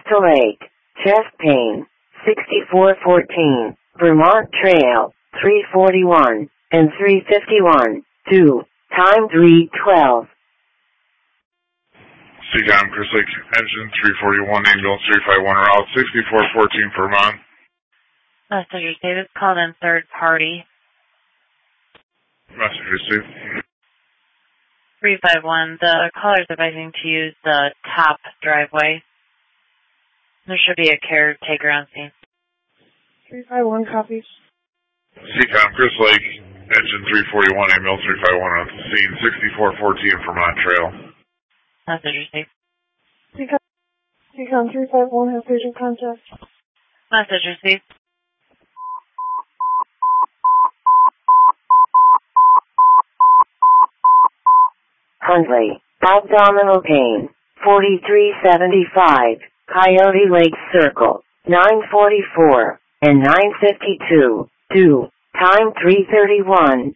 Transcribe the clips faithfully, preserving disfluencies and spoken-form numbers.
Crystal Lake, chest pain, sixty-four fourteen, Vermont Trail, three forty-one, and three fifty-one, two, time three twelve. Seacom, Crystal Lake, engine three forty-one, ambulance three five one, route sixty-four fourteen, Vermont. Message received. It's called in third party. Message received. three five one, the caller is advising to use the top driveway. There should be a caretaker on scene. three five one copies. Seacom, Crystal Lake, engine three forty-one, ambulance three five one on the scene, sixty-four fourteen, Vermont Trail. Message received. Seacom, Seacom three five one has patient contact. Message received. Huntley, abdominal pain, forty-three seventy-five, Coyote Lake Circle, nine forty-four, and nine fifty-two, two, time three thirty-one.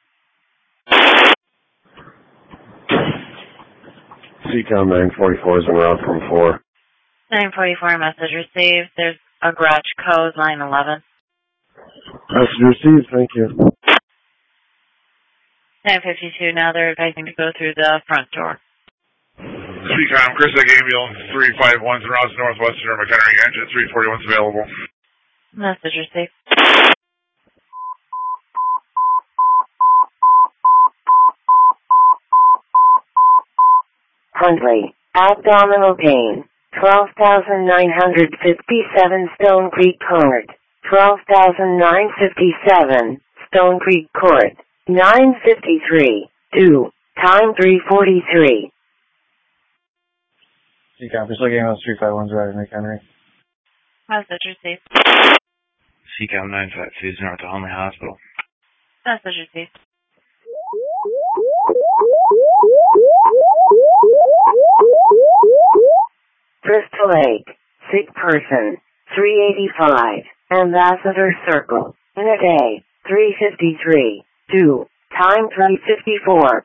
Seacom nine forty-four is en route from four. nine forty-four, message received. There's a garage code, line eleven. Message received, thank you. nine fifty-two, now they're advising to go through the front door. Seacom, Crystal Lake, ambulance three five one, en route to northwestern McHenry, engine three forty-one is available. Message received. Huntley, abdominal pain, twelve thousand nine hundred fifty-seven Stone Creek Court, twelve thousand nine hundred fifty-seven Stone Creek Court, nine fifty-three, two, time three forty-three. Seacom, Crystal Lake, ambulance three five one, driving McHenry. Message received. Seacom nine five two is north of Huntley Hospital. Message received. Crystal Lake, sick person, three eighty-five, Ambassador Circle, Unit A, three fifty-three, two, time three fifty-four.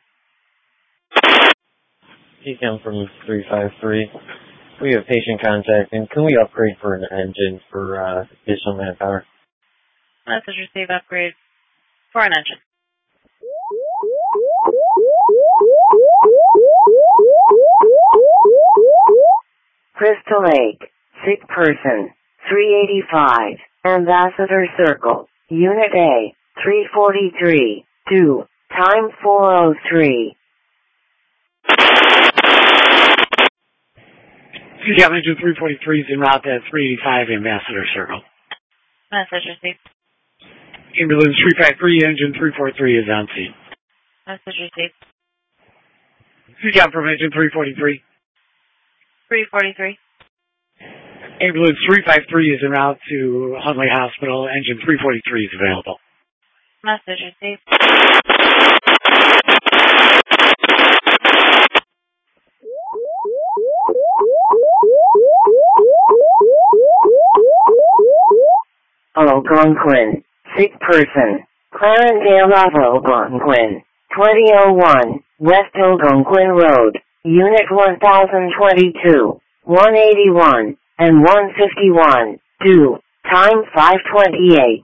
Seacom from three five three. We have patient contact, and can we upgrade for an engine for uh, additional manpower? Message received. Upgrade for an engine. Crystal Lake, sick person, three eighty-five, Ambassador Circle, Unit A, three forty-three, two, time four oh three. Seacom engine three forty-three is en route to three eighty-five Ambassador Circle. Message received. Ambulance three five three, engine three forty-three is on scene. Message received. Seacom from engine three forty-three. three forty-three. Ambulance three five three is en route to Huntley Hospital. Engine three forty-three is available. Message received. Algonquin, sick person, Clarendale Algonquin, twenty oh one, West Algonquin Road, Unit one thousand twenty-two, one eighty-one, and one fifty-one, two, time five twenty-eight.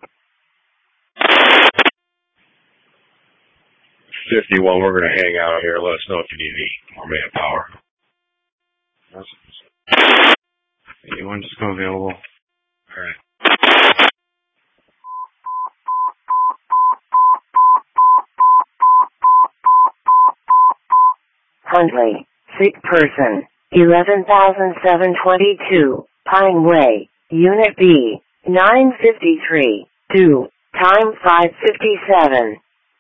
fifty-one, we're going to hang out here. Let us know if you need any more manpower. fifty-one, just go available. All right. Huntley, sick person, eleven thousand seven hundred twenty-two, Pine Way, Unit B, nine fifty-three, two, time five fifty-seven.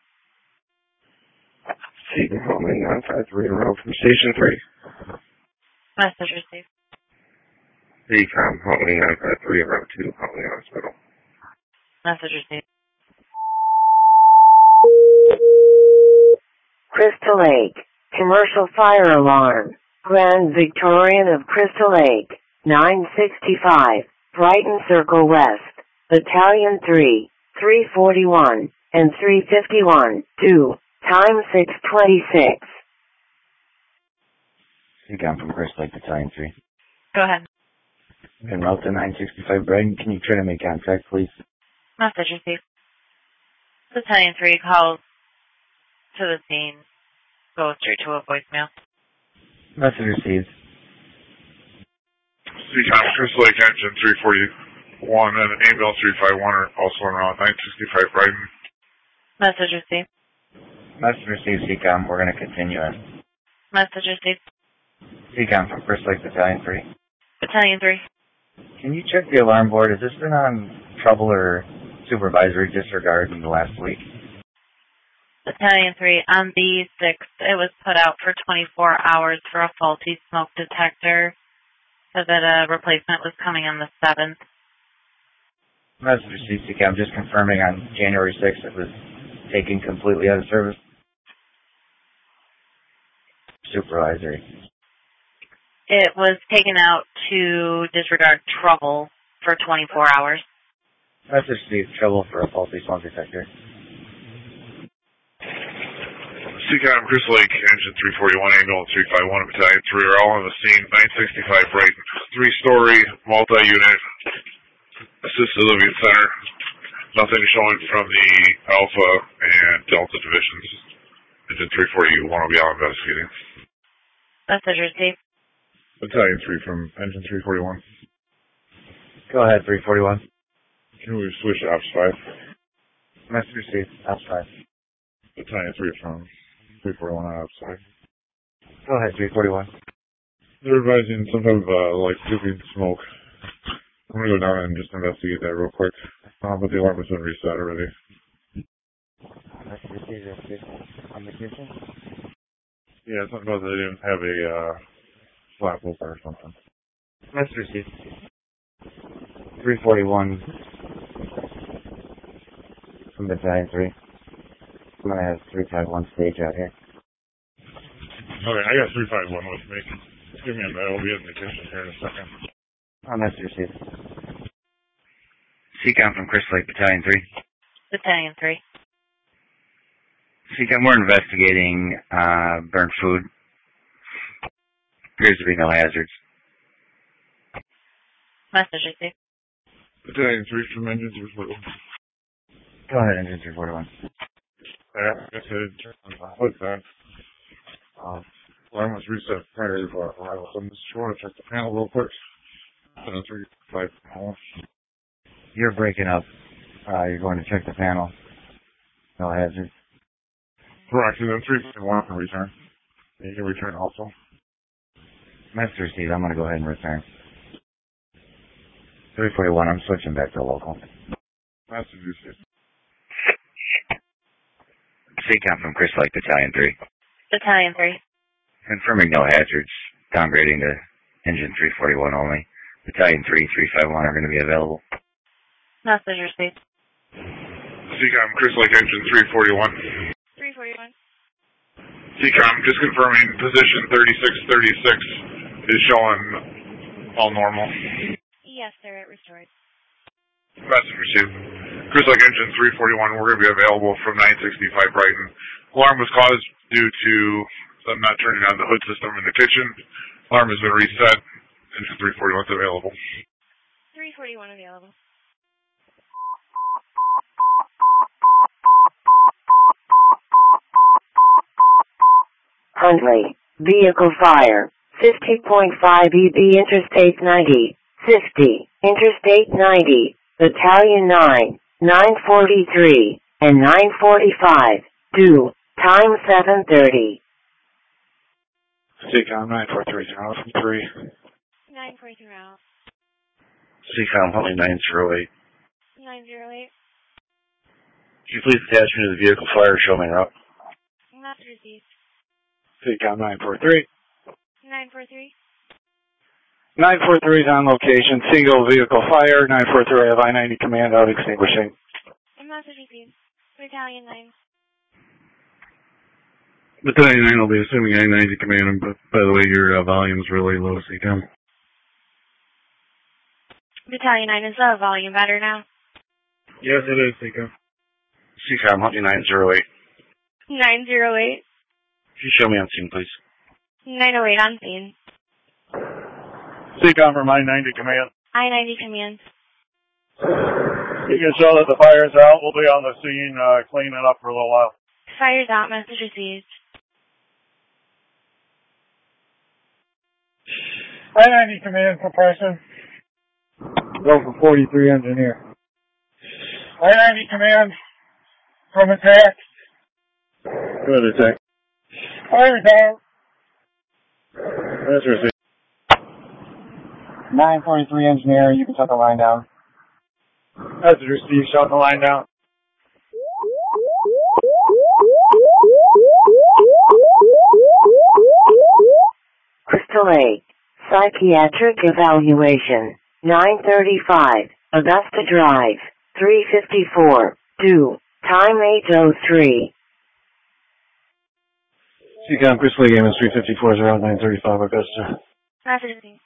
Seacom Huntley nine five three, route from Station three. Message received. Seacom Huntley nine five three, route to Huntley Hospital. Message received. Crystal Lake, commercial fire alarm, Grand Victorian of Crystal Lake, nine sixty-five, Brighton Circle West, Battalion three, three forty-one, and three fifty-one, two, time six twenty-six. Seacom from Crystal Lake, Battalion three. Go ahead. En route to nine sixty-five Brighton. Can you try to make contact, please? Message received. Battalion three calls to the scene. Go straight to a voicemail. Message received. C-Com, Chris Lake, engine three forty-one, and ambulance three five one are also en route, nine sixty-five Brighton. Message received. Message received, C COM. We're going to continue in. Message received. C COM from Chris Lake, Battalion three. Battalion three. Can you check the alarm board? Has this been on trouble or supervisory disregard in the last week? Battalion three, on the sixth, it was put out for twenty-four hours for a faulty smoke detector, so that a replacement was coming on the seventh. Message received, C COM. Just confirming on January sixth it was taken completely out of service. Supervisory. It was taken out to disregard trouble for twenty-four hours. Message received, trouble for a faulty smoke detector. C-Com, Chris Lake, engine three forty-one, ambulance three five one, Battalion three are all on the scene, nine sixty-five Brighton. Three-story, multi-unit, assisted living center. Nothing showing from the Alpha and Delta divisions. Engine three forty-one will be out investigating. Message received. Battalion three from engine three forty-one. Go ahead, three forty-one. Can we switch to Ops five? Message received, Ops five. Battalion three from three forty-one on Ops five. Go ahead, three forty-one. They're advising some type of, uh, like, dripping smoke. I'm gonna go down and just investigate that real quick. Uh, but the alarm has been reset already. Message received, on the kitchen? Yeah, something about they didn't have a, uh, flap open or something. Message received. three forty-one from Battalion three. I'm going to have three five one stage out here. Okay, I got three five one with me. Give me a minute, I'll be in the kitchen here in a second. Oh, message received. C COM from Chris Lake, Battalion three. Battalion three. C COM, we're investigating uh, burnt food. Appears to be no hazards. Message received. Battalion three from engine three forty-one. Go ahead, engine three forty-one. Yeah, I guess I didn't turn on the hood then. Um, alarm was reset prior to our arrival, so I'm just trying to check the panel real quick. Battalion three five one. You're breaking up. Uh, you're going to check the panel. No hazards. Correct, and then three forty-one can return. You can return also. Message received. I'm going to go ahead and return. three forty-one, I'm switching back to local. Message received. C COM from Chris Lake, Battalion three. Battalion three. Confirming no hazards. Downgrading to engine three forty-one only. Battalion three, three five one are going to be available. Message received. C COM, Chris Lake, engine three forty-one. three forty-one. C COM, just confirming position thirty-six thirty-six is showing all normal. Yes, sir, it restored. Message received. Chris Lake, engine three forty-one, we're going to be available from nine sixty-five Brighton. Alarm was caused due to them not turning on the hood system in the kitchen. Alarm has been reset. Engine three forty-one is available. three forty-one available. Huntley, vehicle fire, fifty point five E B Interstate ninety, fifty, Interstate ninety, Battalion nine, nine forty-three, and nine forty-five, due, time seven thirty. C COM, nine four three, zero from three. nine forty-three out. C COM, Huntley nine zero eight. nine zero eight. Could you please attach me to the vehicle fire, show me route? Message received. C COM, nine four three. nine four three. nine four three is on location. Single vehicle fire. nine four three, I have I ninety command out extinguishing. Message received. Battalion nine. Battalion nine will be assuming I ninety command, but by the way, your uh, volume's really low, C COM. Battalion nine, is the volume better now? Yes, it is, C COM. C COM, Huntley nine zero eight. nine zero eight. Could you show me on scene, please? nine oh eight on scene. C COM from I ninety command. I ninety command. You can show that the fire's out. We'll be on the scene uh, cleaning up for a little while. Fire's out. Message received. I ninety command compression. Go for forty-three engineer. I ninety command from attack. Good attack. Fire's out. That's received. nine forty-three engineer, you can shut the line down. That's received. Shut the line down. Crystal Lake, psychiatric evaluation, nine thirty-five, Augusta Drive, three fifty-four, due, time eight oh three. Seacom Crystal Lake, Amos three fifty-four, zero nine thirty-five, Augusta. Message received.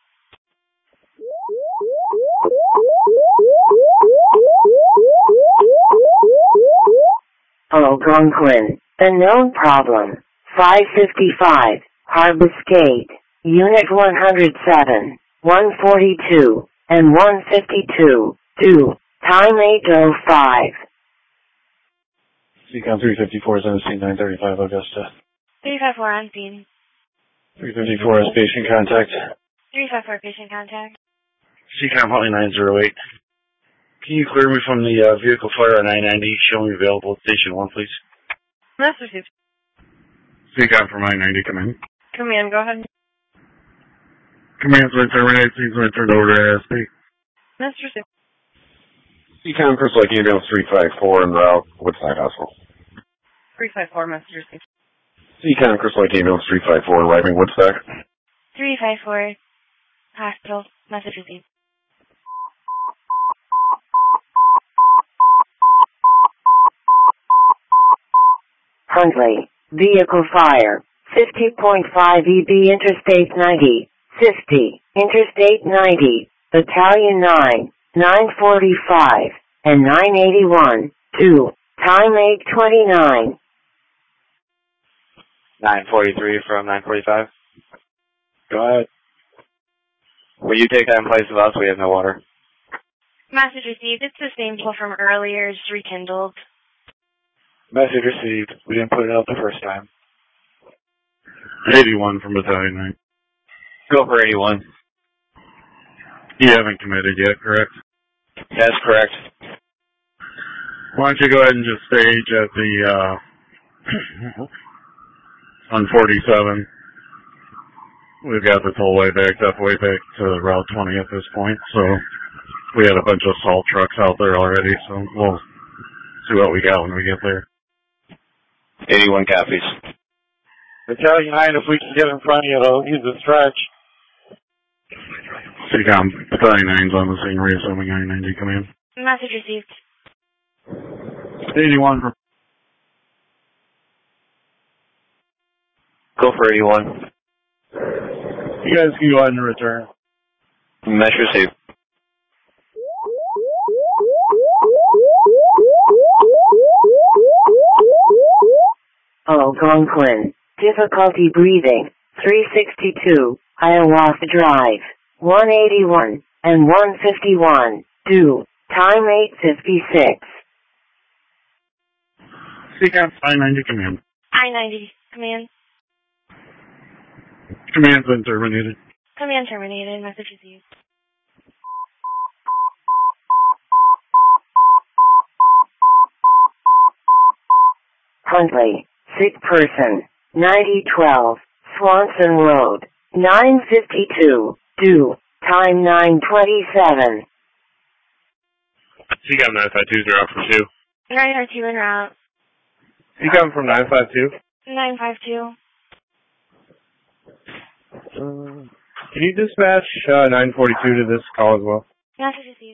Algonquin, unknown problem, five fifty-five, Harbiscate, Unit one hundred seven, one forty-two, and one fifty-two, due, time eight oh five. Seacom three fifty-four is on the scene, nine thirty-five, Augusta. three five four on scene. three fifty-four is patient contact. three five four patient contact. Seacom Hotline nine zero eight. Can you clear me from the uh, vehicle fire on I ninety? Show me available at station one, please. Message received. Seacom from I ninety, come in. Command, go ahead. Command's been terminated, scene's been turned over to A S P. Message received. Seacom Crystal Lake, ambulance three five four en route, Woodside Hospital. three five four, message received. Seacom Crystal Lake, ambulance three five four, arriving Woodstock. three five four, hospital, message received. Huntley, vehicle fire, fifty point five E B Interstate ninety, fifty, Interstate ninety, Battalion nine, nine forty-five, and nine eighty-one, due, time eight twenty-nine. nine forty-three from nine forty-five. Go ahead. Will you take that in place of us? We have no water. Message received. It's the same tool from earlier, just rekindled. Message received. We didn't put it out the first time. eighty-one from Battalion nine. Go for eighty-one. You haven't committed yet, correct? That's correct. Why don't you go ahead and just stage at the, uh, on forty-seven. We've got the tollway backed up way back to Route twenty at this point, so we had a bunch of salt trucks out there already, so we'll see what we got when we get there. eighty-one copies. Battalion nine, if we can get in front of you, it'll use a stretch. Seacom, Battalion nine's on the scene, reassuming I ninety command. Message received. eighty-one from... Go for eighty-one. You guys can go ahead and return. Message received. Algonquin, difficulty breathing, three sixty-two, Hiawatha Drive, one eighty-one, and one fifty-one, due, time eight fifty-six. Seacom, I ninety command. I ninety, command. Command's been terminated. Command terminated, message received. Huntley, sick person, ninety twelve, Swanson Road, nine fifty-two, due, time nine twenty-seven. Seacom nine five two, zero for two. nine five two en route. Seacom from nine five two. nine five two. Uh, can you dispatch uh, nine forty-two to this call as well? Message received.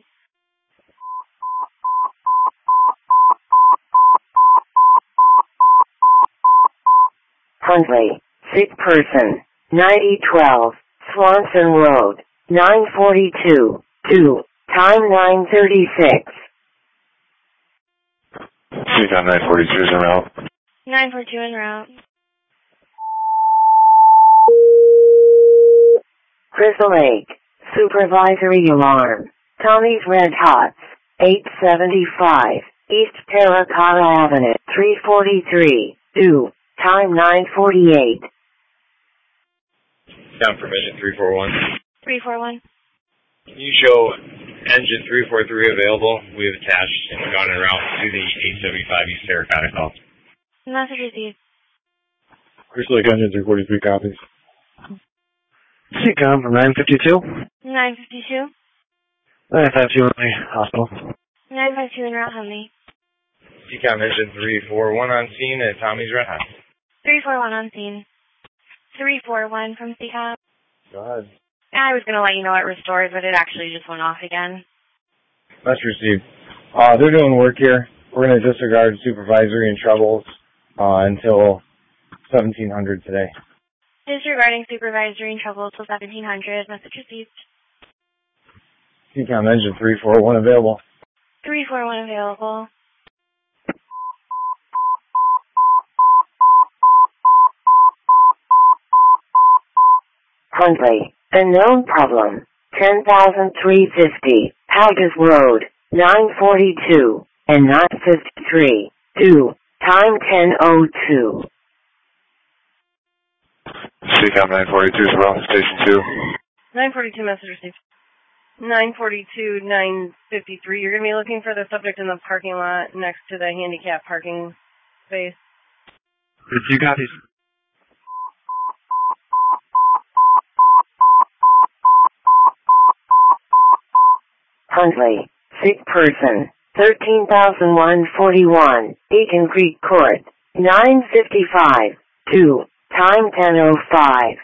Huntley, sick person, ninety twelve, Swanson Road, nine forty-two, due, time nine thirty-six. Seacom nine forty-two is en route. nine four two en route. Crystal Lake, Supervisory alarm. Tommy's Red Hots, eight seventy-five, East Terracotta Avenue, three forty-three, due, time nine forty-eight. Confirmation three four one. three four one. Can you show engine three four three available? We have attached and gone en route to the eight seventy-five East Terracotta call. Message received. Crystal Lake Engine three forty-three copies. C COM from nine fifty-two. nine fifty-two. nine fifty-two in the hospital. nine fifty-two in route Huntley. C COM engine three four one on scene at Tommy's Red Hot. three four one on scene. three four one from C COM. Go ahead. I was going to let you know it restored, but it actually just went off again. That's received. Uh, they're doing work here. We're going to disregard supervisory and troubles uh, until seventeen hundred today. Disregarding supervisory and trouble till seventeen hundred. Message received. C COM engine three four one available. three four one available. Huntley, unknown problem, ten thousand three hundred fifty, Haggis Road, nine forty-two, and nine fifty-three, due, time ten oh two. C COM nine forty-two as well, station two. nine forty-two message received. nine forty-two, nine fifty-three. You're going to be looking for the subject in the parking lot next to the handicap parking space. You got these. Huntley, sick person, thirteen thousand one hundred forty-one, Beacon Creek Court, nine fifty-five, due, time ten oh five.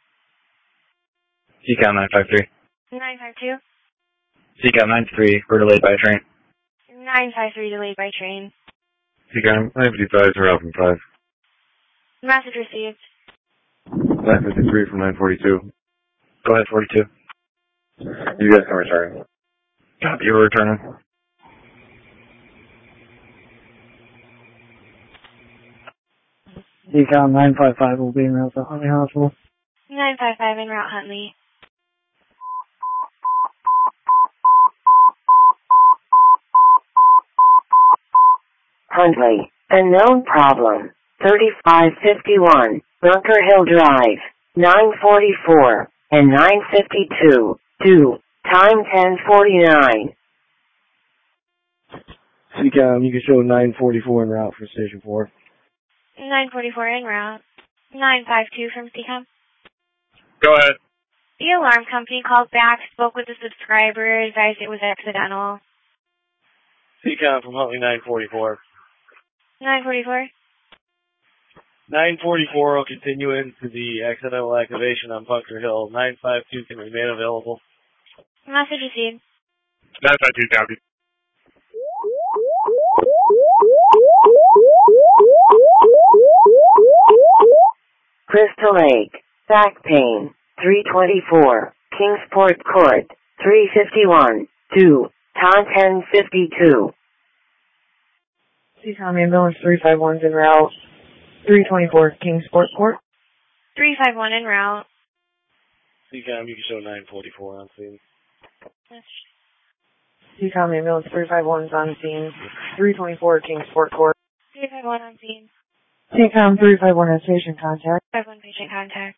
C COM nine five three. nine five two. C COM nine three, we're delayed by train. nine five three delayed by train. C COM nine fifty-five, we're out from five. Message received. nine fifty-three from nine forty-two. Go ahead, forty-two. You guys can return. Copy, you're returning. C COM nine five five will be in route to Huntley Hospital. nine five five en route Huntley. Huntley, unknown problem, thirty-five fifty-one, Bunker Hill Drive, nine forty-four, and nine fifty-two, due, time ten forty-nine. C COM, you can show nine forty-four en route for station four. nine forty-four en route. nine five two from C COM. Go ahead. The alarm company called back, spoke with the subscriber, advised it was accidental. C COM from Huntley nine forty-four. nine forty-four. nine forty-four will continue into the accidental activation on Bunker Hill. nine five two can remain available. Message received. nine five two, copy. Crystal Lake, back pain, three twenty-four, Kingsport Court, three fifty-one, due, time ten fifty-two. C COM ambulance three five one's en route, three twenty-four, Kingsport Court. three five one en route. C COM, you can show nine forty-four on scene. C COM ambulance three five one's on scene, three twenty-four, Kingsport Court. three five one on scene. C COM three five one has patient contact. five one patient contact.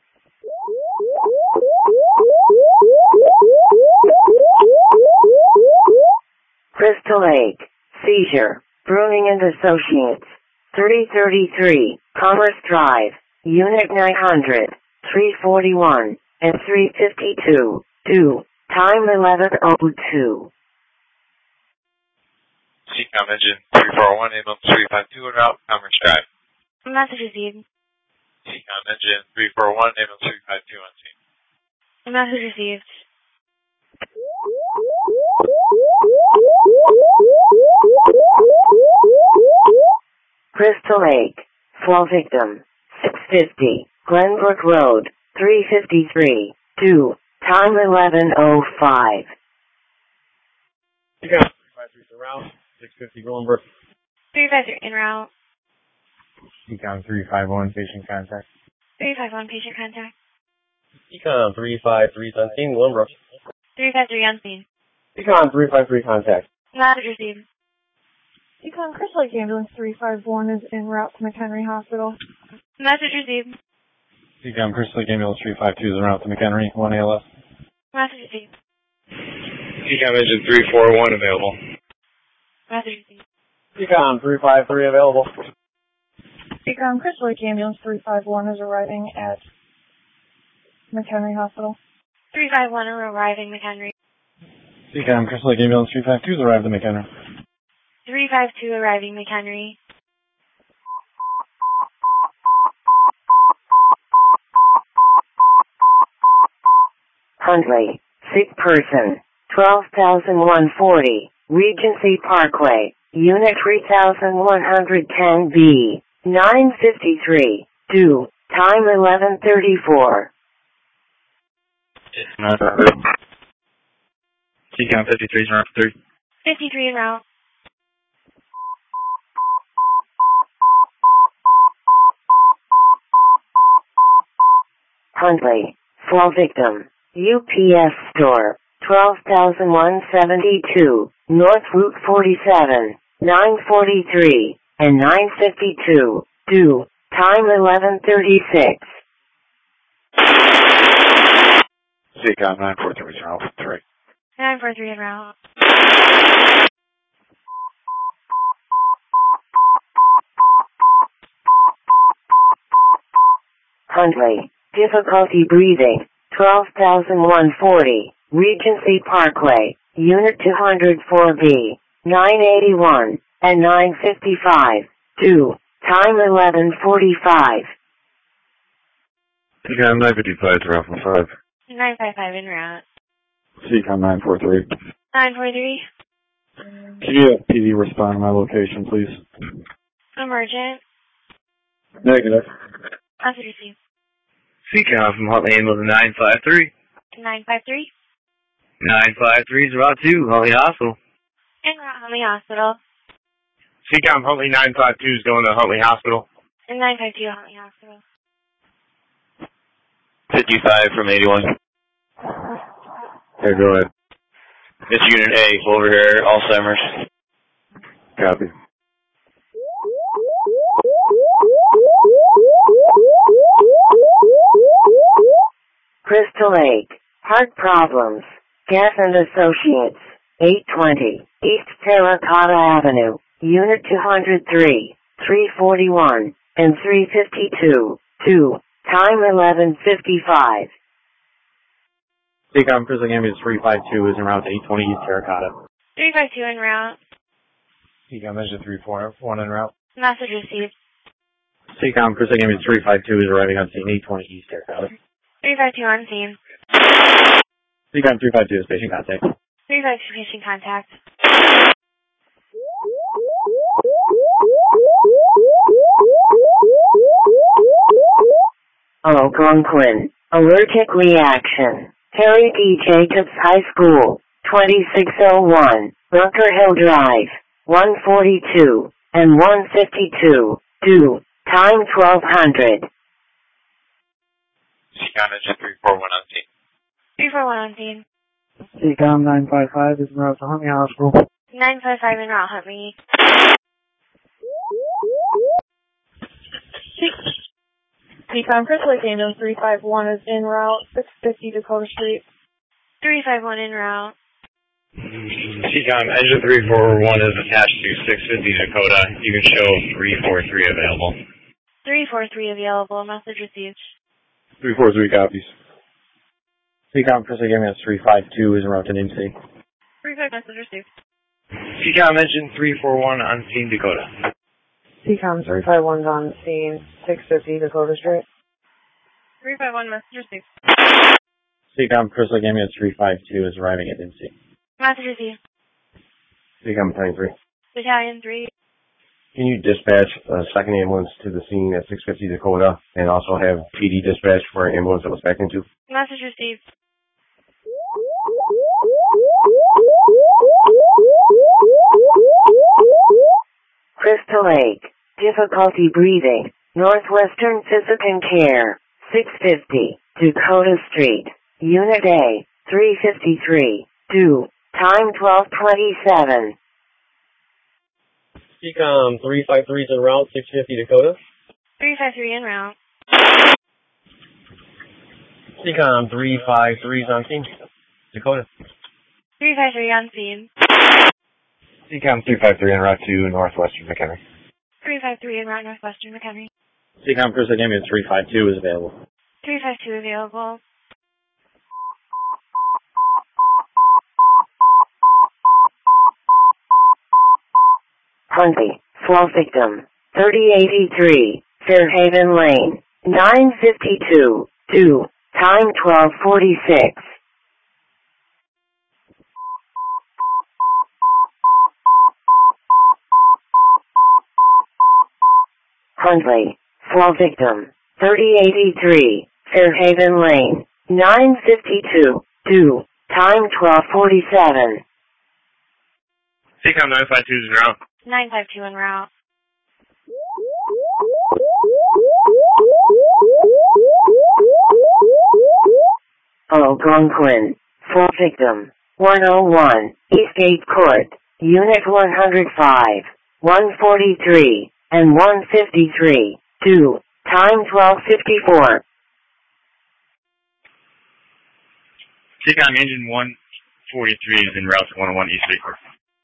Crystal Lake, seizure, Bruning and Associates, thirty thirty-three, Commerce Drive, Unit nine hundred, three forty-one, and three fifty-two, due, time eleven oh two. C COM engine three four one, ambulance three five two en route, Commerce Drive. Message received. C COM engine three four one, ambulance three five two on scene. Message received. Crystal Lake, fall victim, six fifty, Glenbrook Road, three fifty-three, due, time eleven oh five. C COM three five three surround, six fifty Glenbrook. three five three en route. C COM three five one patient contact. three five one patient contact. Econ three five three on scene, Glenbrook. three five three on scene. Econ three five three contact. Message received. Econ Crystal Lake Ambulance three five one is en route to McHenry Hospital. Message received. Econ Crystal Lake Ambulance three five two is en route to McHenry, one A L S. Message received. Econ Engine three four one available. Message received. Econ three five three available. Econ Crystal Lake Ambulance three five one is arriving at McHenry Hospital. three five one are arriving McHenry. Econ Crystal Lake Ambulance three five two is arrived at McHenry. three five two arriving McHenry. Huntley, sick person, twelve thousand one forty, Regency Parkway, Unit three thousand one hundred ten B, nine fifty-three, due, time eleven thirty-four. Econ fifty-three is around three. fifty-three en route. Huntley, fall victim, U P S store, twelve thousand one seventy-two, North Route forty-seven, nine forty-three, and nine fifty-two, due, time eleven thirty-six. Econ nine four three is around three. nine four three en route. Huntley, difficulty breathing, twelve thousand one forty, Regency Parkway, Unit two oh four B, nine eighty-one, and nine fifty-five, due, time eleven forty-five. Econ nine fifty-five is around five. nine five five en route. Econ nine four three. nine four three. Can you have P D respond to my location, please? Emergent. Negative. Message received. Econ from Huntley Ambulance nine five three. nine five three. nine five three is route two, Huntley Hospital. En route Huntley Hospital. Econ Huntley nine five two is going to Huntley Hospital. And nine five two Huntley Hospital. fifty-five from eighty-one. Okay, go ahead. It's Unit A, over here, Alzheimer's. Copy. Crystal Lake, heart problems, Gas and Associates, eight twenty, East Terracotta Avenue, Unit two oh three, three forty-one, and three fifty-two, due, time eleven fifty-five. Econ Crystal Lake Ambulance three five two is en route to eight twenty East Terracotta. three five two en route. Econ Engine three four one en route. Message received. Econ Crystal Lake Ambulance three five two is arriving on scene eight twenty East Terracotta. three five two on scene. Econ three five two is patient contact. three five two patient contact. Algonquin, allergic reaction, Harry D. Jacobs High School, twenty-six oh one, Bunker Hill Drive, one forty-two, and one fifty-two, due, time twelve hundred. Econ Engine three four one on scene. three four one on scene. Econ nine five five is en route to Huntley Hospital. nine five five en route Huntley. Econ Crystal Lake Ambulance three five one is en route six fifty Dakota Street. three five one en route. Econ Engine three four one is attached to six fifty Dakota. You can show three four three available. three four three available. Message received. three four three copies. Econ Crystal Lake Ambulance three five two is en route to N C. three five message received. Econ Engine three four one on scene Dakota. Econ three five one's on scene six fifty Dakota Street. three five one message received. Econ Crystal Lake Ambulance three five two is arriving at N C. Message received. Econ Battalion three. Battalion three. Can you dispatch a second ambulance to the scene at six fifty Dakota and also have P D dispatch for an ambulance that was backed into? Message received. Crystal Lake, difficulty breathing, Northwestern Physical Care, six fifty, Dakota Street, Unit A, three fifty-three, due, time twelve twenty-seven. C COM three five three is en route, six fifty Dakota. three five three en route. C COM three five three is on scene. Dakota. three five three on scene. C COM three five three en route to Northwestern McHenry. three five three en route Northwestern McHenry. C COM Chris Lake Ambulance three five two is available. three five two available. Huntley, fall victim, thirty eighty-three, Fairhaven Lane, nine fifty-two, due, time twelve forty-six. Huntley, fall victim, thirty eighty-three, Fairhaven Lane, nine fifty-two, due, time twelve forty-seven. C COM nine five two is en route. nine five two en route. Algonquin, fall victim, one oh one, Eastgate Court, Unit one oh five, one forty-three, and one fifty-three, due, time twelve fifty-four. C COM engine one forty-three is en route to one oh one Eastgate Court.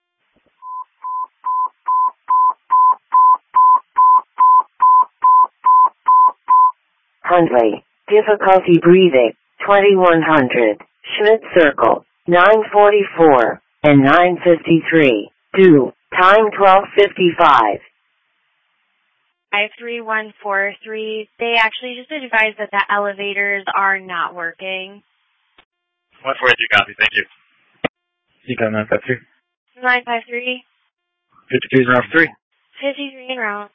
Huntley, difficulty breathing, twenty-one hundred, Schmidt Circle, nine forty-four, and nine fifty-three, due, time twelve fifty-five. five three one four three, they actually just advised that the elevators are not working. one forty-three copy, thank you. C COM nine five three. nine five three. fifty-two is en route for three. fifty-three en route.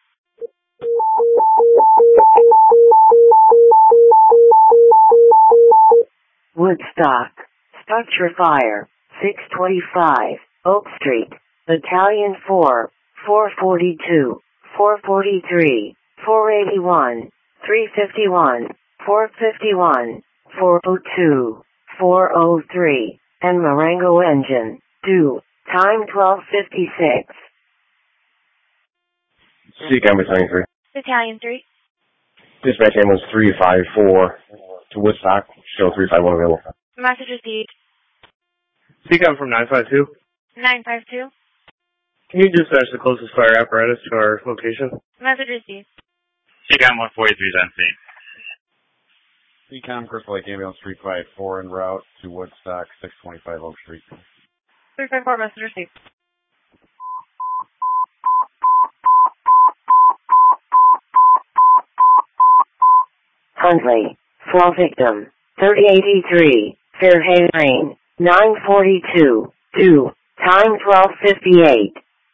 Woodstock, structure fire, six twenty-five, Oak Street, Battalion four, four forty-two, four forty-three, four eighty-one, three fifty-one, four fifty-one, four oh two, four oh three, and Marengo engine, due, time twelve fifty-six. C COM Battalion three. Battalion three. Dispatch ambulance three five four to Woodstock, show three five one available. Message received. C COM from nine five two. nine five two. Can you dispatch the closest fire apparatus to our location? Message received. C COM one forty-three is on scene. C COM Crystal Lake Ambulance three five four en route to Woodstock, six twenty-five Oak Street. three five four, message received. Huntley, fall victim, thirty eighty-three, Fairhaven Lane, nine forty-two, due, time twelve fifty-eight.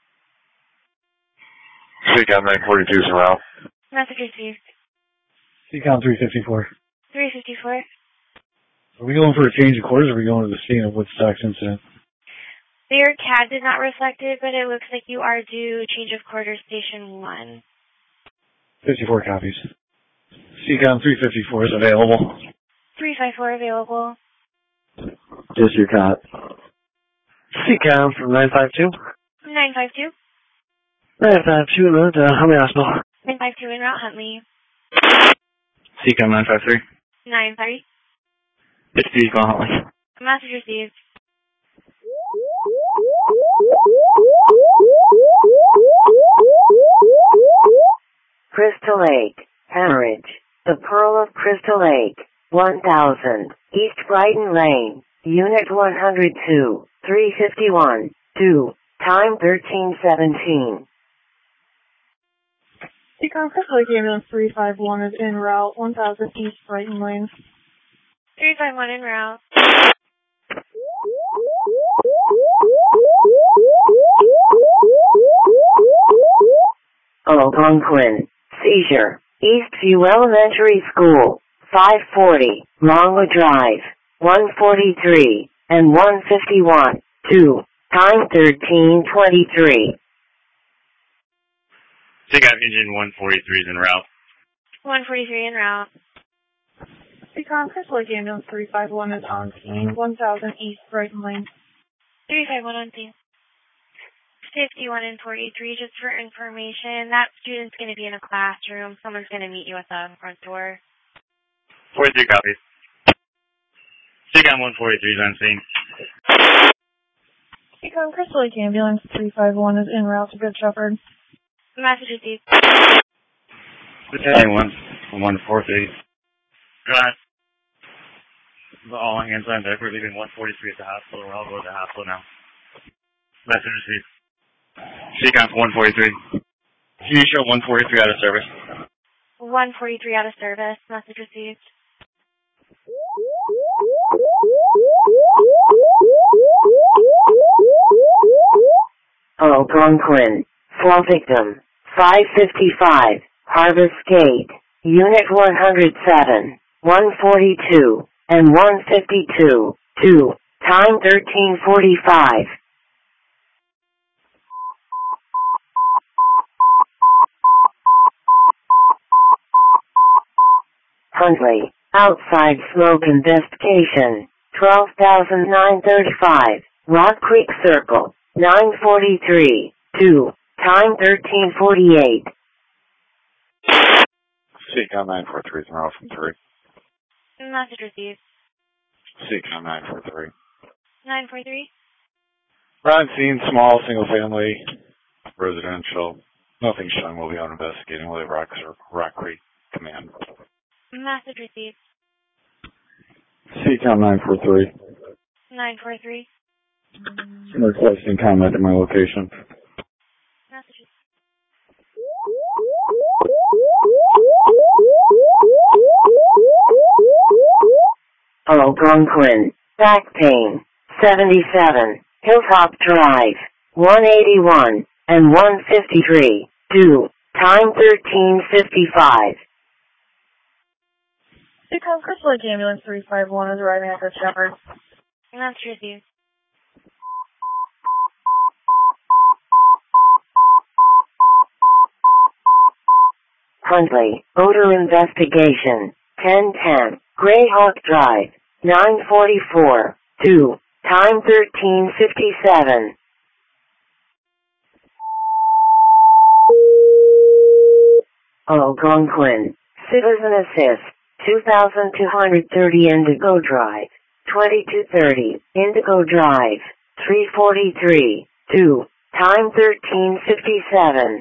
C COM nine forty-two is en route. Message received. C COM three fifty-four. three fifty-four. Are we going for a change of quarters, or are we going to the scene of Woodstock's incident? Your C A D did not reflect it, but it looks like you are due change of quarters station one. fifty-four copies. C COM three fifty-four is available. three five four available. Just your cop. C COM from nine five two. nine five two. nine five two, road to Huntley Hospital. nine five two en route Huntley. C COM nine five three. nine three. fifty-two is going Huntley. Message received. Crystal Lake, Hemorrhage, the Pearl of Crystal Lake, one thousand, East Brighton Lane, Unit one oh two, three fifty-one, due, time thirteen seventeen. C COM Crystal Lake Ambulance three five one is en route, one thousand East Brighton Lane. three five one en route. Algonquin, seizure, Eastview Elementary School, five forty, Longwood Drive, one forty-three, and one fifty-one, due, time thirteen twenty-three. C COM engine one forty-three is en route. one forty-three en route. C Seacom, Crystal Lake Ambulance three five one is on scene, one thousand East Brighton Lane. three five one on scene. fifty-one and forty-three, just for information, that student's going to be in a classroom. Someone's going to meet you at the front door. forty-three copies. Seacom one forty-three is on scene. Seacom, Crystal Lake Ambulance three five one is en route to Good Shepherd. Message received. Battalion one, one four three. Got it. All hands on deck. We're leaving one forty-three at the hospital. I'll go to the hospital now. Message received. Seacom one forty-three. Can you show one forty-three out of service? one forty-three out of service. Message received. Algonquin. Fall victim. five fifty-five. Harvest Gate. Unit one hundred seven. one forty-two. And one fifty-two. two. Time thirteen forty-five. Huntley. Outside smoke investigation. twelve thousand nine thirty-five. Rock Creek Circle. nine forty-three. two. Time thirteen forty-eight. Seacom nine four three is en route from three. Message received. Seacom nine four three. nine forty-three. We're on scene, small, single family, residential. Nothing showing. We'll be out investigating. We'll have Rock, Rock Creek Command. Message received. Seacom nine four three. nine forty-three. Requesting comment at my location. Message. Algonquin. Back pain. seventy-seven. Hilltop Drive. one eighty-one. And one fifty-three. two. Time thirteen fifty-five. Seacom, Crystal Lake Ambulance three five one is arriving at Good Shepherd. Message received. Huntley. Odor investigation. ten ten. Greyhawk Drive. nine forty-four. two. Time thirteen fifty-seven. Algonquin. Citizen Assist. two thousand two hundred thirty Indigo Drive. twenty-two thirty. Indigo Drive. three forty-three. two. Time thirteen fifty-seven.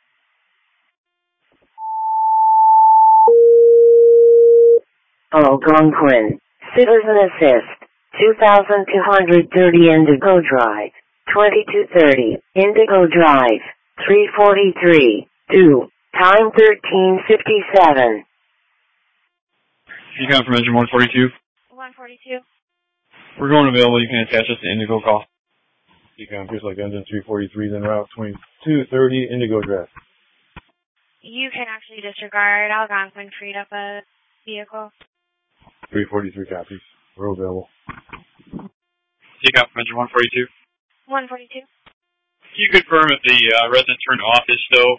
Algonquin. Citizen Assist. two thousand two hundred thirty Indigo Drive. twenty-two thirty. Indigo Drive. three forty-three. two. Time thirteen fifty-seven. Seacom from engine one forty-two. one forty-two. We're going available. You can attach us to Indigo call. Seacom, Crystal Lake engine three forty-three is en route twenty-two thirty Indigo Drive. You can actually disregard. Algonquin freed up a vehicle. three forty-three copies. We're available. Seacom from engine one forty-two. one forty-two. Can you confirm if the uh, resident turned off his stove?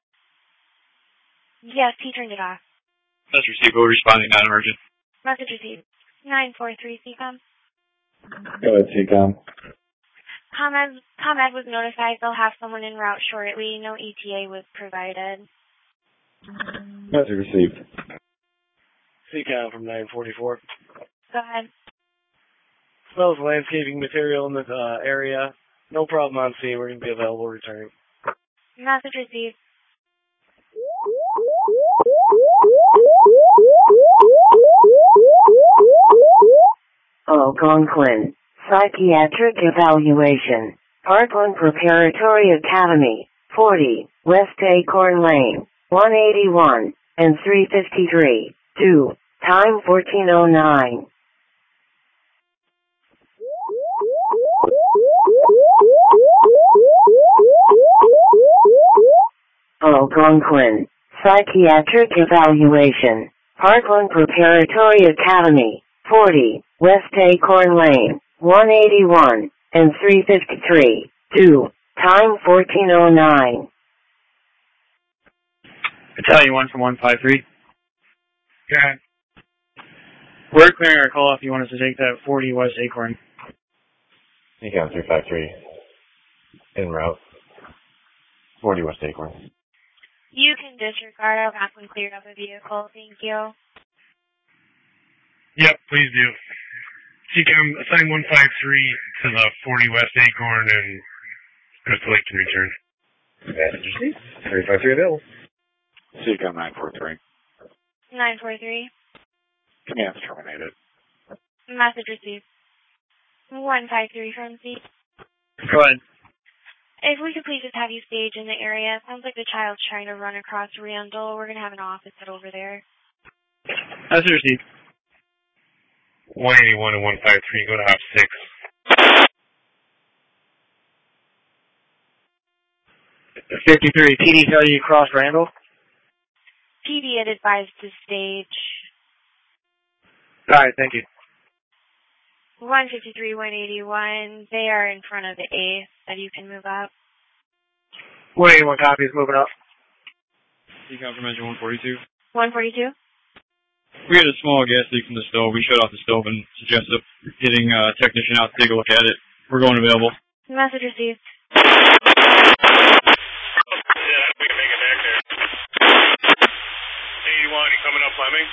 Yes, he turned it off. That's received. We're responding non-emergent. Message received. nine forty-three, Seacom. Go ahead, Seacom. ComEd, ComEd was notified they'll have someone en route shortly. No E T A was provided. Message received. Seacom from nine forty-four. Go ahead. Smells landscaping material in the uh, area. No problem on scene. We're going to be available returning. Message received. Algonquin. Psychiatric evaluation. Parkland Preparatory Academy. forty. West Acorn Lane. one eighty-one. And three fifty-three. two. Time fourteen oh nine. Algonquin. Psychiatric evaluation. Parkland Preparatory Academy. forty. West Acorn Lane. one eighty-one. And three fifty-three. two. Time fourteen oh nine. Battalion one from one five three. Okay. We're clearing our call if you want us to take that forty West Acorn. Econ three five three. En route. forty West Acorn. You can disregard. I've got one cleared up a vehicle. Thank you. Yep, please do. C CAM, assign one five three to the forty West Acorn and Crystal Lake can return. Passenger seat. three five three available. C CAM nine four three. nine four three. Command's terminated. Message received. one five three from C. Go ahead. If we could please just have you stage in the area. It sounds like the child's trying to run across Randall. We're going to have an office set over there. Message received. one eighty-one and one five three, go to Op six. fifty-three, P D tell you you crossed Randall? P D had advised to stage. Alright, thank you. one fifty-three, one eighty-one, they are in front of the eighth, and you can move up. one eighty-one copies, moving up. C CAM from engine one forty-two. one forty-two? We had a small gas leak from the stove. We shut off the stove and suggested getting a technician out to take a look at it. We're going available. Message received. Yeah, we can make it back there. eighty-one, you coming up Fleming?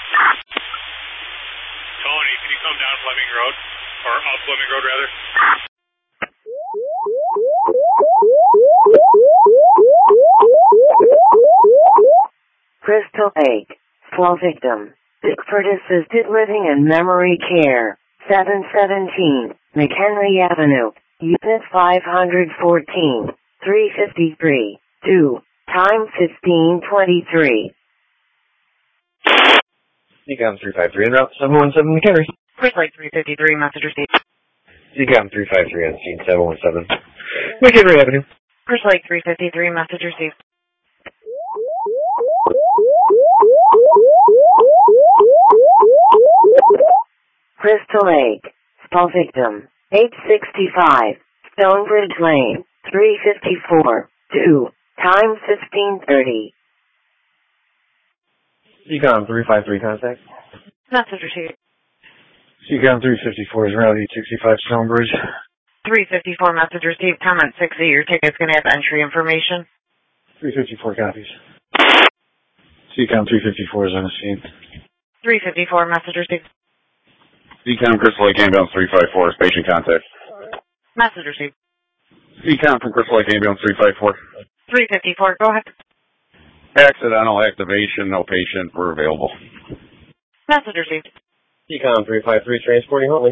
Tony, can you come down Fleming Road? Or up Fleming Road, rather? Crystal Lake. Slow victim. Bickford Assisted Living and Memory Care. seven seventeen, McHenry Avenue. Unit five fourteen. three fifty-three. two. Time fifteen twenty-three. Econ three five three en route, seven one seven McHenry. Crystal Lake three fifty-three, message received. Econ three five three on scene, seven one seven McHenry Avenue. Crystal Lake three fifty-three, message received. Crystal Lake. Spell victim. eight sixty-five. Stonebridge Lane. three fifty-four. two. Time fifteen thirty. Econ three five three contact. Message received. Econ three fifty-four is Route eight sixty-five Stonebridge. three fifty-four, message received. Comment sixty, your ticket's going to have entry information. three fifty-four copies. Econ three fifty-four is on the scene. three fifty-four, message received. Econ Crystal Lake Ambulance three five four is patient contact. Message received. Econ from Crystal Lake Ambulance three five four. three fifty-four, go ahead. Accidental activation, no patient, we're available. Message received. Econ three five three transporting Huntley.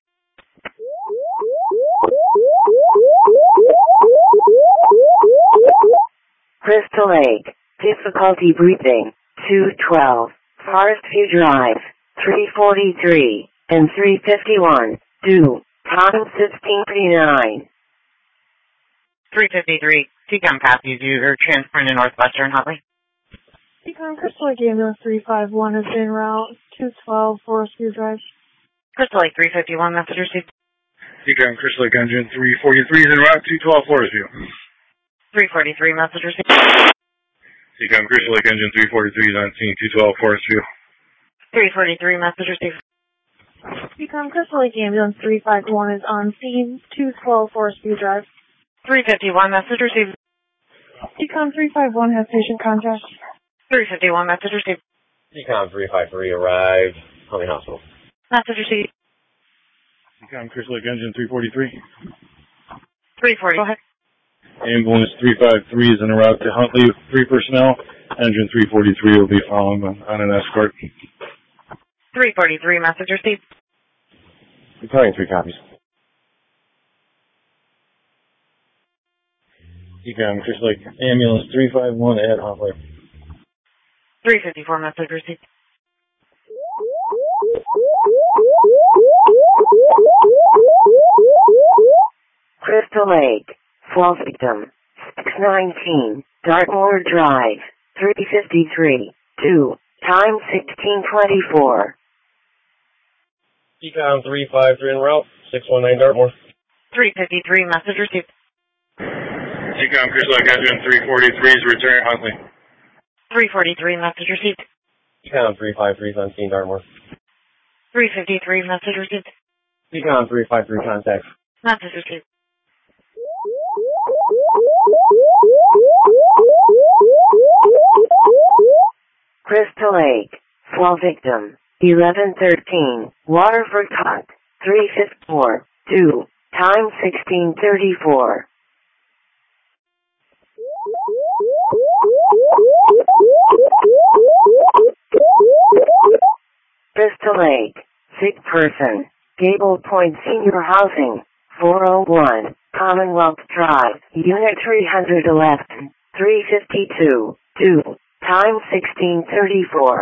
Crystal Lake. Difficulty breathing. two twelve. Forest View Drive. three forty-three. And three fifty-one. Due. Time fifteen thirty-nine. three fifty-three, C CAM copies you are transferring to Northwestern Huntley. Econ Crystal Lake Ambulance three five one is en route. two twelve Forest View Drive. Crystal Lake three fifty-one, message received. Econ Crystal Lake Engine three forty-three is en route, two twelve Forest View. three forty-three, message received. Econ Crystal Lake Engine three forty-three is on scene, two twelve Forest View. three forty-three, message received. Econ Crystal Lake Ambulance three five one is on scene, two twelve Forest View Drive. three fifty-one, message received. Econ three five one has patient contact. three fifty-one, message received. Econ three five three arrived, Huntley Hospital. Message received. Econ Crystal Lake Engine three forty-three. three forty, go ahead. Ambulance three five three is en route to Huntley with three personnel. Engine three forty-three will be following on, on an escort. three forty-three, message received. Returning three copies. Econ Crystal Lake Ambulance three five one at Huntley. three fifty-four, message received. Crystal Lake. Fall victim. six nineteen. Dartmoor Drive. three fifty-three. two. Time sixteen twenty-four. Econ three five three en route, six one nine Dartmoor. three fifty-three, message received. Econ Crystal Lake Engine three forty-three is returning Huntley. three forty-three, message received. Econ three five three is on scene Dartmoor. three fifty-three, message received. Seacom three five three contact. Message received. Crystal Lake, fall victim, eleven thirteen, Waterford Cut, three fifty-four, two, time sixteen thirty-four. Crystal Lake, sick person, Gable Point Senior Housing, four oh one, Commonwealth Drive, Unit three eleven, three fifty-two, two, time sixteen thirty-four.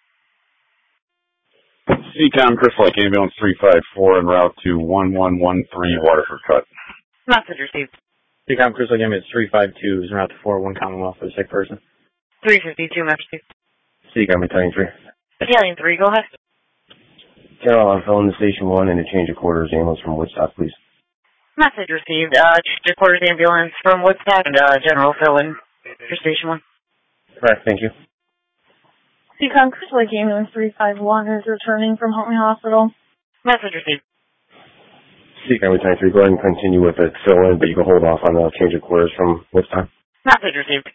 Seacom Crystal Lake Ambulance three five four en route to one one one three Waterford Cut. Message received. Seacom Crystal Lake Ambulance three five two is en route to four oh one Commonwealth for the sick person. three fifty-two, message received. Seacom Battalion three. Battalion three, go ahead. Carol, I'm filling the Station one and a change of quarters ambulance from Woodstock, please. Message received. Uh, change of quarters ambulance from Woodstock and uh, General fill-in for Station one. Correct, thank you. Seacom Crystal Lake Ambulance three five one is returning from Huntley Hospital. Message received. Seacom Battalion three, go ahead and continue with the fill-in, but you can hold off on the change of quarters from Woodstock. Message received.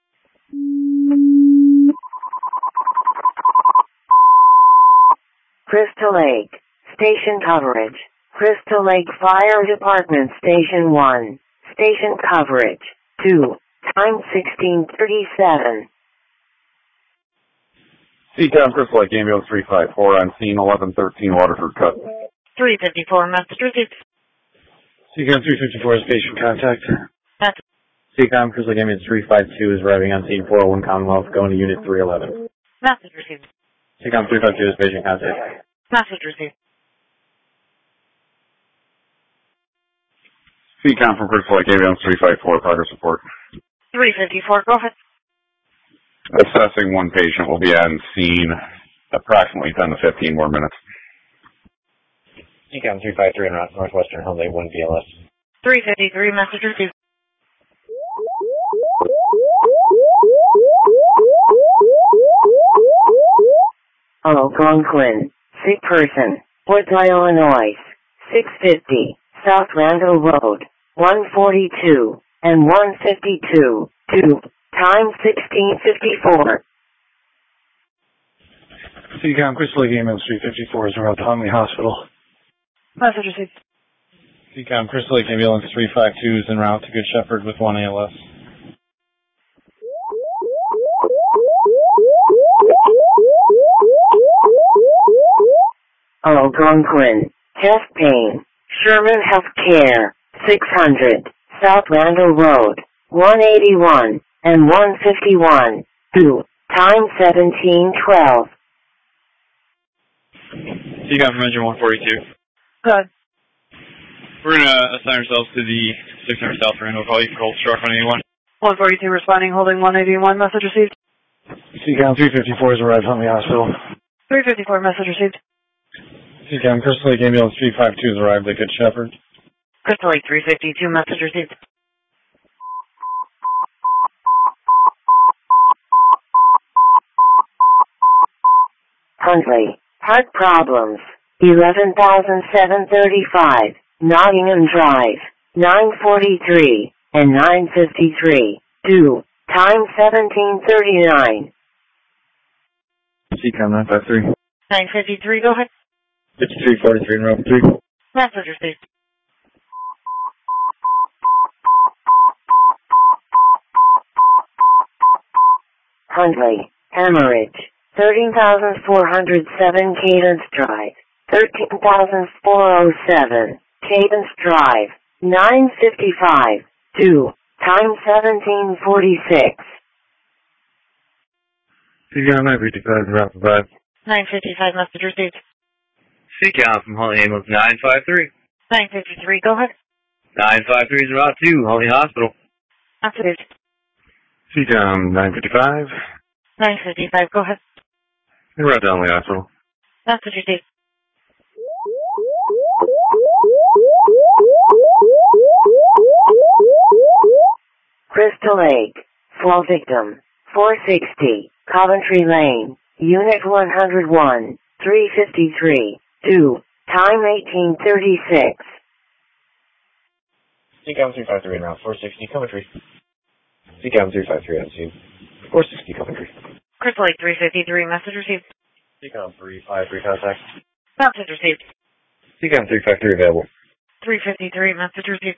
Crystal Lake, station coverage. Crystal Lake Fire Department Station one, station coverage. two, time sixteen thirty-seven. Seacom Crystal Lake Ambulance three five four on scene eleven thirteen Waterford Cut. three fifty-four, message received. Seacom three fifty-four is patient contact. Message. Seacom Crystal Lake Ambulance three five two is arriving on scene four oh one Commonwealth, going to Unit three eleven. Message received. Seacom three five two is patient contact. Message received. Seacom from Crystal Lake Ambulance three five four, progress report. three fifty-four, go ahead. Assessing one patient will be on scene approximately ten to fifteen more minutes. Seacom three five three en route to Northwestern Huntley one B L S. three fifty-three, message received. Algonquin, sick person, Woods, Illinois, six fifty, South Randall Road, one forty-two, and one fifty-two, two, time sixteen fifty-four. Seacom Crystal Lake Ambulance three fifty-four is en route to Huntley Hospital. Message received. Seacom Crystal Lake Ambulance three five two is en route to Good Shepherd with one A L S. Algonquin, chest pain, Sherman Healthcare, six hundred, South Randall Road, one eighty-one, and one fifty-one, two, time seventeen twelve. Seacom from Engine one forty-two. Good. We're going to assign ourselves to the six hundred South Randall. Call you for Cold Shark one eighty-one. one forty-two responding, holding one eighty-one, message received. Seacom three fifty-four is arrived at Huntley Hospital. three fifty-four, message received. Seacom Crystal Lake Ambulance three five two has arrived at Good Shepherd. Crystal Lake three fifty-two, message received. Huntley, heart problems, eleven thousand seven thirty-five, Nottingham Drive, nine forty-three, and nine fifty-three, two, time seventeen thirty-nine. Seacom nine five three. nine fifty-three, go ahead. fifty-three forty-three in row three. Message received. Huntley, hemorrhage, thirteen thousand four hundred seven Cadence Drive, thirteen thousand four hundred seven Cadence Drive, nine fifty-five, two, time seventeen forty-six. Seacom nine fifty-five, drop five. nine fifty-five, message received. Seacom from Huntley Ambulance nine five three. nine fifty-three, go ahead. nine five three is route two, Huntley Hospital. Message. Seacom nine fifty-five. nine fifty-five, go ahead. En route to Huntley Hospital. Message received. Crystal Lake, fall victim, four sixty, Coventry Lane, Unit one oh one, three fifty-three, two, time eighteen thirty-six. C COM three five three and route four sixty, Coventry. C COM three five three on scene, four sixty, Coventry. Crystal Lake three fifty-three, message received. C COM three five three contact. Message received. C COM three five three available. three fifty-three, message received.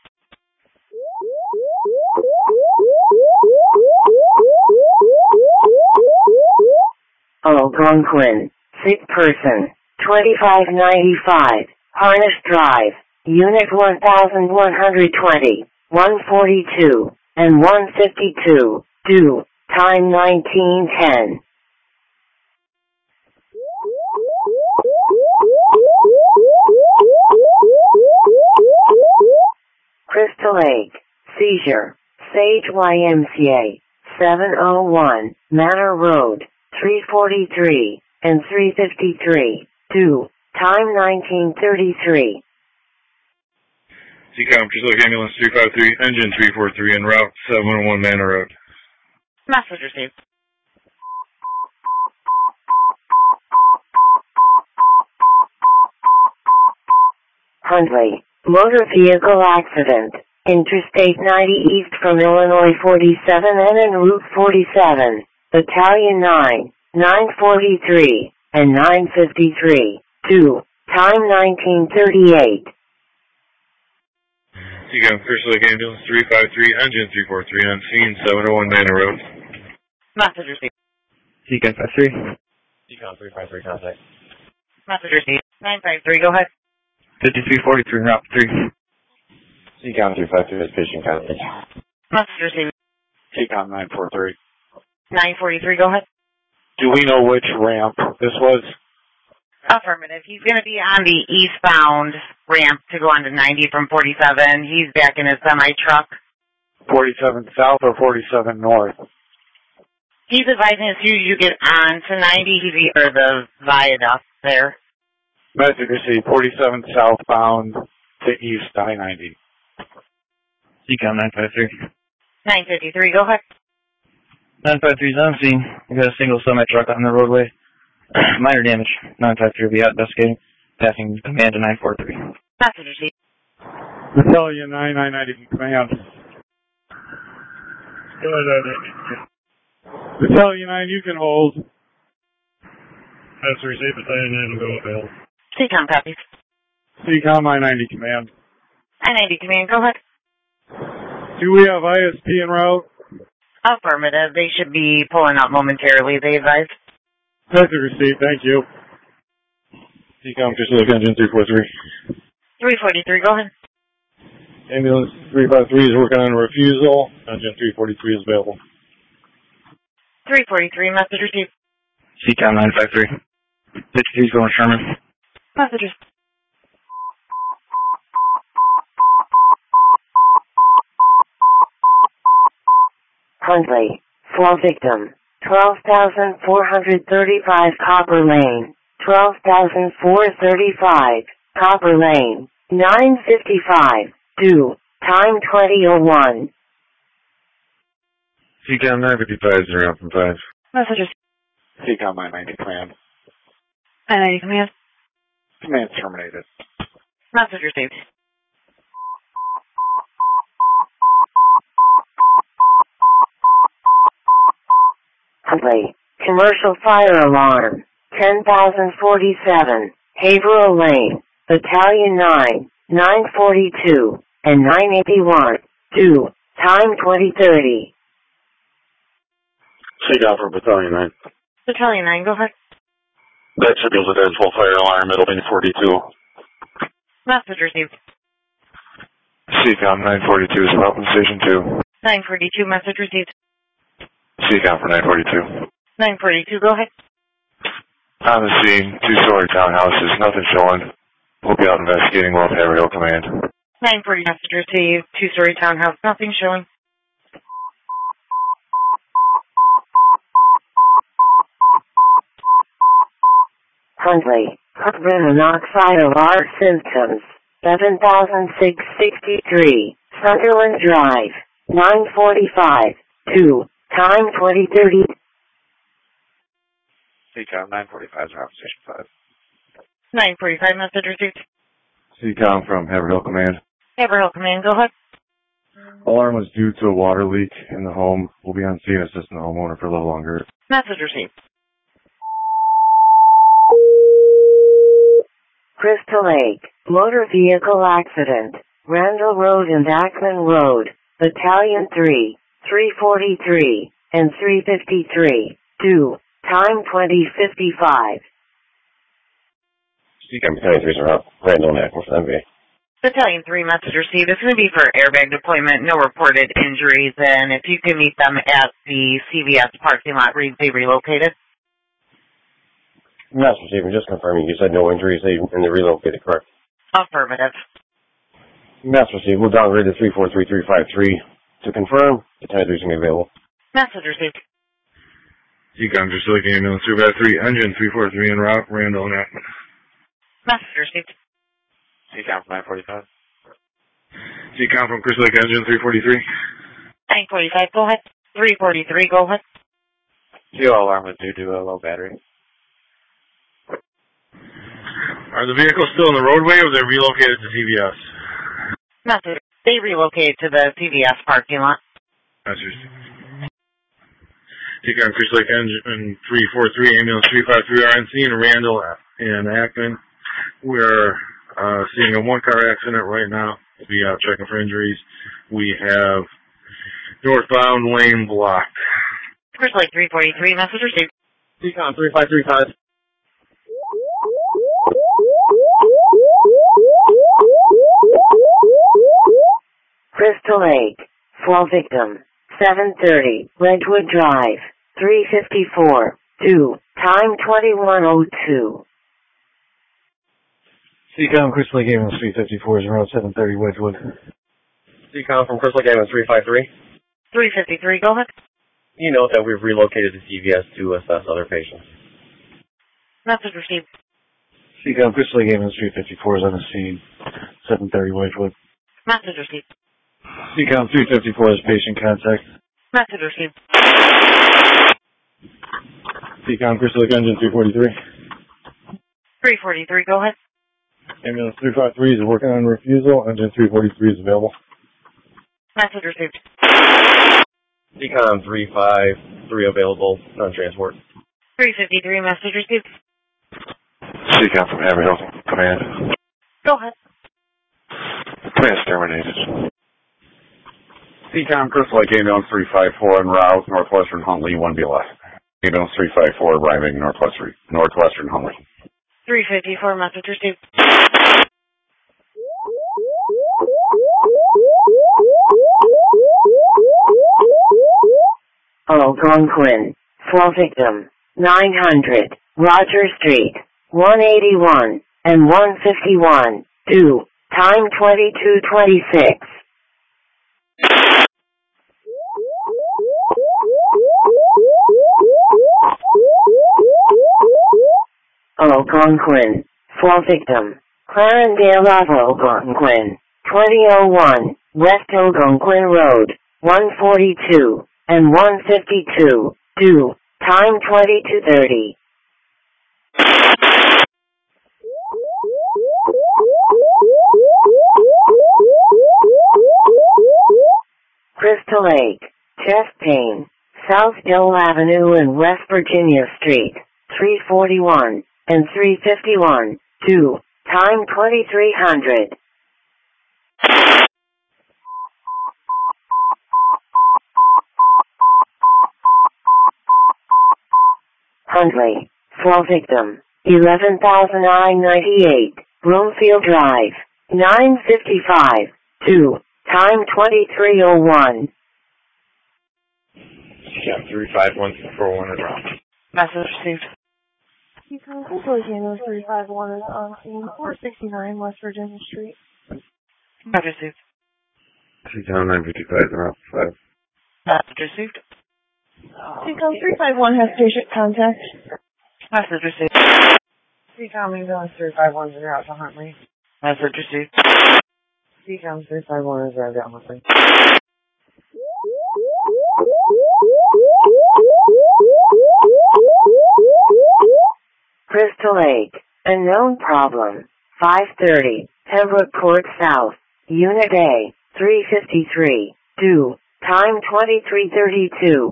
Algonquin, sick person, twenty-five ninety-five, Harness Drive, Unit one thousand one hundred twenty, one forty-two, and one fifty-two, due, time nineteen ten. Crystal Lake, seizure, Sage Y M C A, seven oh one, Manor Road, three forty-three, and three fifty-three, due, time nineteen thirty-three. C COM, Crystal Lake Ambulance three five three, engine three four three, en route seven oh one Manor Road. Message received. Huntley, motor vehicle accident, Interstate ninety east from Illinois forty-seven and en route forty-seven, Battalion nine, nine forty-three, and nine fifty-three, due, time nineteen thirty-eight. C COM, Crystal Lake Ambulance three five three, engine three four three, on scene seven oh one Manor Road. Message received. C COM five three. C COM three five three contact. Message received. nine five three, go ahead. fifty-three forty-three, route three. C COM three five three is patient contact. Message received. C COM nine four three. nine forty-three, go ahead. Do we know which ramp this was? Affirmative. He's going to be on the eastbound ramp to go onto ninety from forty-seven. He's back in his semi-truck. forty-seven south or forty-seven north? He's advising as soon as you get on to ninety, he's the, or the viaduct there. Message received, forty-seven southbound to east I ninety. C COM nine five three. nine fifty-three, go ahead. nine five three is on scene. We got a single semi-truck on the roadway. Minor damage. nine five three will be out investigating. Passing command to nine four three. Message received. Battalion nine, nine ninety command. Go ahead, Battalion nine, you can hold. That's received, Battalion nine will go available. C COM copies. C COM I ninety command. I ninety command, go ahead. Do we have I S P en route? Affirmative. They should be pulling up momentarily, they advise. Message received, thank you. C COM, Crystal Lake engine three four three. three forty-three, go ahead. Ambulance three five three is working on a refusal. Engine three forty-three is available. three forty-three, message received. C COM nine five three. fifty-three is going to Sherman. Messages. Huntley, four victim, twelve thousand four hundred thirty-five Copper Lane, twelve thousand four hundred thirty-five Copper Lane, nine fifty-five, due, time twenty oh one. C COM nine fifty-five is around from five. Messages. C COM I ninety command. I ninety command. Command terminated. Message received. Huntley, commercial fire alarm, ten thousand forty-seven, Haverhill Lane, Battalion nine, nine forty-two, and nine eighty-one, due, time twenty thirty. C COM for Battalion nine. Battalion nine, go ahead. That should be able to full fire alarm, it'll be forty-two. Message received. C COM nine forty-two is about station two. nine forty-two, message received. C COM for nine forty-two. nine forty-two, go ahead. On the scene, two-story townhouses, nothing showing. We'll be out investigating, we'll have Haverhill command. nine forty, message received. Two-story townhouse, nothing showing. Huntley, carbon monoxide alert symptoms, seven thousand six hundred sixty-three, Sunderland Drive, nine forty-five, two, time twenty thirty. C COM nine forty-five is around station five. nine forty-five, message received. C-Com from Haverhill Command. Haverhill Command, go ahead. Alarm was due to a water leak in the home. We'll be on scene assisting the homeowner for a little longer. Message received. Crystal Lake, motor vehicle accident, Randall Road and Ackman Road, Battalion three, three forty-three, and three fifty-three, two, time twenty fifty-five. C-Com Battalion three is around Randall and Ackman for M V A. Battalion three, message received. It's going to be for airbag deployment, no reported injuries, and if you can meet them at the C V S parking lot, they relocated. Master Receiver, just confirming, you said no injuries and they relocated, correct? Affirmative. Master Receiver, we'll downgrade to three four three three five three. To confirm, the Battalion three is going to be available. Message received. C-Com, just looking ambulance three by three, engine three four three en route, Randall and Ackman. Message received. C-Com from nine forty-five. C-Com from Crystal Lake, engine three forty-three. nine forty-five, go ahead. three forty-three, go ahead. Fuel alarm was due to a low battery. Are the vehicles still in the roadway or they're relocated to C V S? Message. They relocated to the C V S parking lot. Message. C-Com Crystal Lake, engine three forty-three, ambulance three five three are on scene, Randall and Ackman. We're uh, seeing a one-car accident right now. We'll be uh, checking for injuries. We have northbound lane blocked. Crystal Lake three forty-three, message received. C-Com three five three five. Crystal Lake, fall victim, seven thirty, Redwood Drive, three fifty-four, two, time twenty-one oh two. C-Com, Crystal Lake Ambulance three fifty-four is around seven thirty, Wedgewood. C-Com from Crystal Lake Ambulance three five three. three fifty-three, go ahead. You note that we've relocated to C V S to assess other patients. Message received. C-Com, Crystal Lake Ambulance three fifty-four is on the scene, seven thirty, Wedgewood. Message received. C-Com three fifty-four is patient contact. Message received. C-Com, Crystal Lake engine three forty-three. three forty-three, go ahead. Ambulance three five three is working on refusal. Engine three forty-three is available. Message received. C-Com three five three available, non-transport. three fifty-three, message received. C-Com from Haverhill Command. Go ahead. Command's terminated. C-Com Crystal Lake Ambulance three five four en route, Northwestern Huntley, one B L S. Ambulance three five four arriving Northwestern, Northwestern Huntley. three fifty-four, message received. Algonquin, fall victim, nine hundred, Roger Street, one eighty-one, and one fifty-one, two, time twenty-two twenty-six. Algonquin, fall victim, Clarendale of Algonquin, twenty oh one, West Algonquin Road, one forty-two, and one fifty-two, two, time twenty-two thirty. Crystal Lake, chest pain, South Hill Avenue and West Virginia Street, three forty-one, and three fifty-one, two, time twenty-three hundred. Huntley, fall victim, eleven thousand nine hundred ninety-eight, Broomfield Drive, nine fifty-five, two, time twenty-three oh one. Yeah, three five one four one is wrong. Message received. C-Com Crystal Lake Ambulance three five one is on scene, four sixty-nine West Virginia Street. Message received. C-Com nine fifty-five, around five. Message received. C-Com three five one has patient contact. Message received. C-Com Ambulance three five one is out to Huntley. Message received. C-Com three five one is arrived at Huntley. Crystal Lake, Unknown problem. five thirty, Pembroke Court South, Unit A, three fifty-three, due, time twenty-three thirty-two.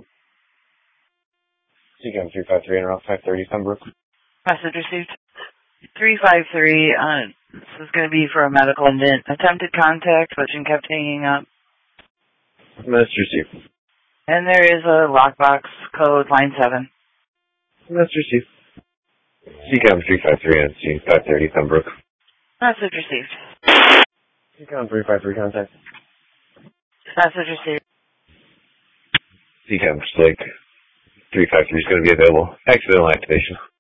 C CAM three five three, and around five thirty, Pembroke. Message received. three five three, uh, this is going to be for a medical incident. Attempted contact, but she kept hanging up. Message received. And there is a lockbox code, line seven. Message received. C CAM three five three on scene, five thirty, Pembroke. Message received. C CAM three five three, contact. Message received. C CAM Lake three five three is going to be available. Accidental activation.